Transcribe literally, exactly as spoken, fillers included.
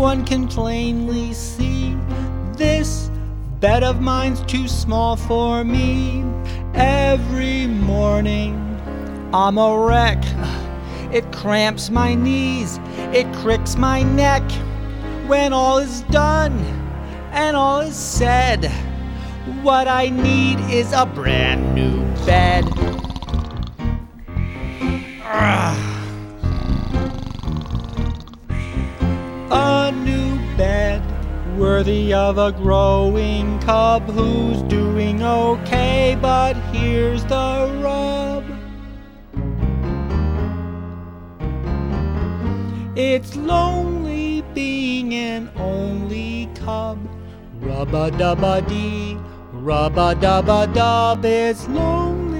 Everyone can plainly see this bed of mine's too small for me. Every morning I'm a wreck. It cramps my knees, it cricks my neck. When all is done and all is said, what I need is a brand new bed. Ugh. A new bed worthy of a growing cub who's doing okay, but here's the rub. It's lonely being an only cub. Rub-a-dub-a-dee, rub-a-dub-a-dub. It's lonely